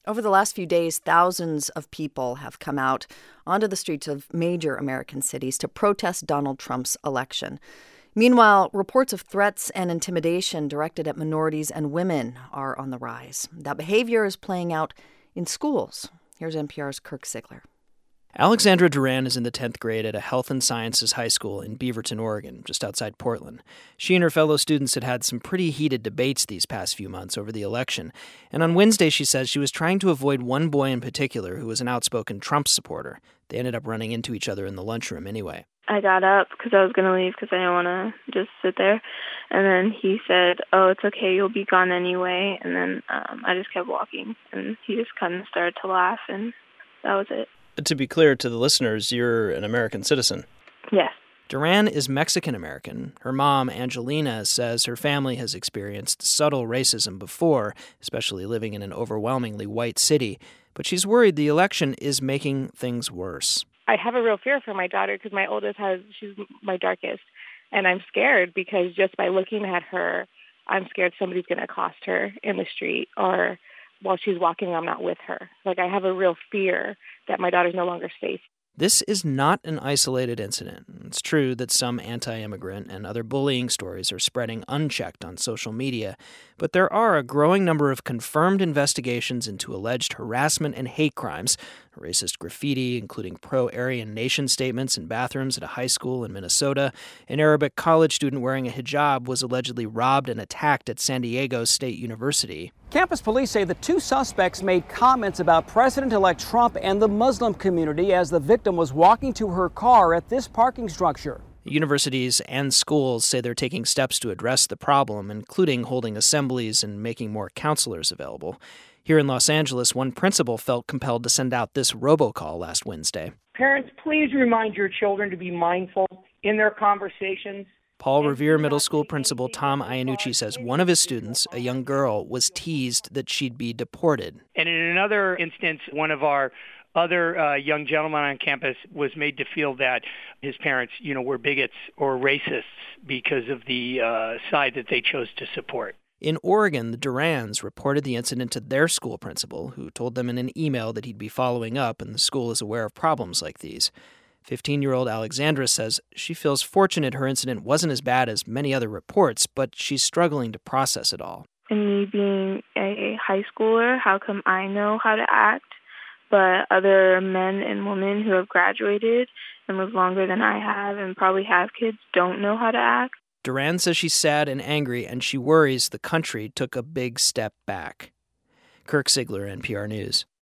Over the last few days, thousands of people have come out onto the streets of major American cities to protest Donald Trump's election. Meanwhile, reports of threats and intimidation directed at minorities and women are on the rise. That behavior is playing out in schools. Here's NPR's Kirk Siegler. Alexandra Duran is in the 10th grade at a health and sciences high school in Beaverton, Oregon, just outside Portland. She and her fellow students had some pretty heated debates these past few months over the election. And on Wednesday, she says she was trying to avoid one boy in particular who was an outspoken Trump supporter. They ended up running into each other in the lunchroom anyway. I got up because I was going to leave because I didn't want to just sit there. And then he said, "Oh, it's okay, you'll be gone anyway." And then I just kept walking. And he just kind of started to laugh, and that was it. To be clear to the listeners, you're an American citizen. Yes. Duran is Mexican-American. Her mom, Angelina, says her family has experienced subtle racism before, especially living in an overwhelmingly white city. But she's worried the election is making things worse. I have a real fear for my daughter because my oldest she's my darkest. And I'm scared because just by looking at her, I'm scared somebody's going to accost her in the street, or while she's walking, I'm not with her. I have a real fear that my daughter's no longer safe. This is not an isolated incident. It's true that some anti-immigrant and other bullying stories are spreading unchecked on social media, but there are a growing number of confirmed investigations into alleged harassment and hate crimes, racist graffiti, including pro-Aryan nation statements in bathrooms at a high school in Minnesota. An Arabic college student wearing a hijab was allegedly robbed and attacked at San Diego State University. Campus police say the two suspects made comments about President-elect Trump and the Muslim community as the victim was walking to her car at this parking structure. Universities and schools say they're taking steps to address the problem, including holding assemblies and making more counselors available. Here in Los Angeles, one principal felt compelled to send out this robocall last Wednesday. Parents, please remind your children to be mindful in their conversations. Paul Revere Middle School principal Tom Iannucci says one of his students, a young girl, was teased that she'd be deported. And in another instance, one of our other young gentlemen on campus was made to feel that his parents, were bigots or racists because of the side that they chose to support. In Oregon, the Durans reported the incident to their school principal, who told them in an email that he'd be following up, and the school is aware of problems like these. 15-year-old Alexandra says she feels fortunate her incident wasn't as bad as many other reports, but she's struggling to process it all. And me being a high schooler, how come I know how to act, but other men and women who have graduated and lived longer than I have and probably have kids don't know how to act? Duran says she's sad and angry, and she worries the country took a big step back. Kirk Siegler, NPR News.